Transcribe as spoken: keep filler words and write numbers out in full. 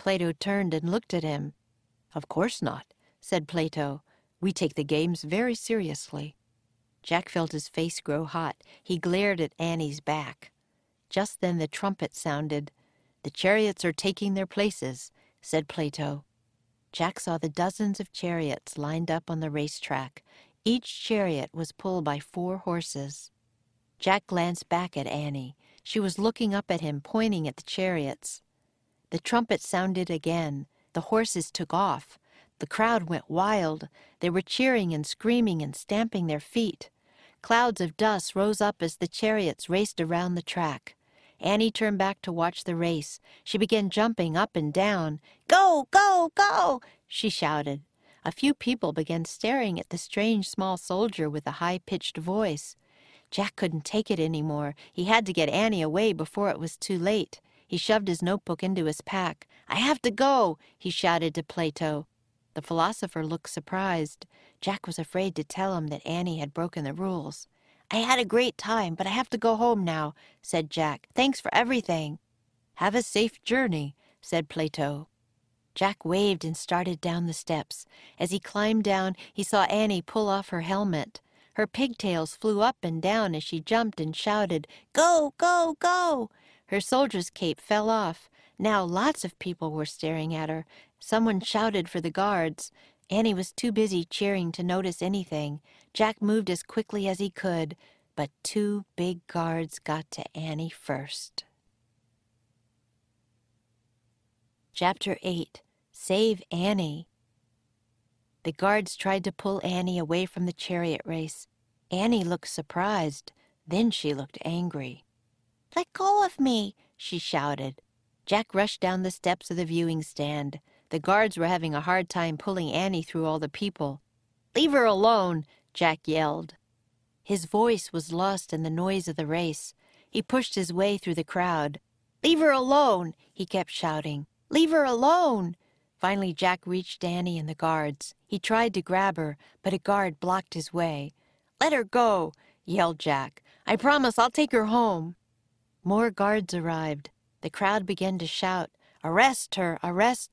Plato turned and looked at him. "Of course not," said Plato. "We take the games very seriously." Jack felt his face grow hot. He glared at Annie's back. Just then the trumpet sounded. "The chariots are taking their places," said Plato. Jack saw the dozens of chariots lined up on the racetrack. Each chariot was pulled by four horses. Jack glanced back at Annie. She was looking up at him, pointing at the chariots. The trumpet sounded again. The horses took off. The crowd went wild. They were cheering and screaming and stamping their feet. Clouds of dust rose up as the chariots raced around the track. Annie turned back to watch the race. She began jumping up and down. "Go, go, go!" she shouted. A few people began staring at the strange small soldier with the high-pitched voice. Jack couldn't take it anymore. He had to get Annie away before it was too late. He shoved his notebook into his pack. "I have to go," he shouted to Plato. The philosopher looked surprised. Jack was afraid to tell him that Annie had broken the rules. "I had a great time, but I have to go home now," said Jack. "Thanks for everything." "Have a safe journey," said Plato. Jack waved and started down the steps. As he climbed down, he saw Annie pull off her helmet. Her pigtails flew up and down as she jumped and shouted, "Go, go, go!" Her soldier's cape fell off. Now lots of people were staring at her. Someone shouted for the guards. Annie was too busy cheering to notice anything. Jack moved as quickly as he could, but two big guards got to Annie first. Chapter eight. Save Annie. The guards tried to pull Annie away from the chariot race. Annie looked surprised. Then she looked angry. "Let go of me," she shouted. Jack rushed down the steps of the viewing stand. The guards were having a hard time pulling Annie through all the people. "Leave her alone," Jack yelled. His voice was lost in the noise of the race. He pushed his way through the crowd. "Leave her alone," he kept shouting. "Leave her alone." Finally, Jack reached Annie and the guards. He tried to grab her, but a guard blocked his way. "Let her go," yelled Jack. "I promise I'll take her home." More guards arrived. The crowd began to shout, "Arrest her! Arrest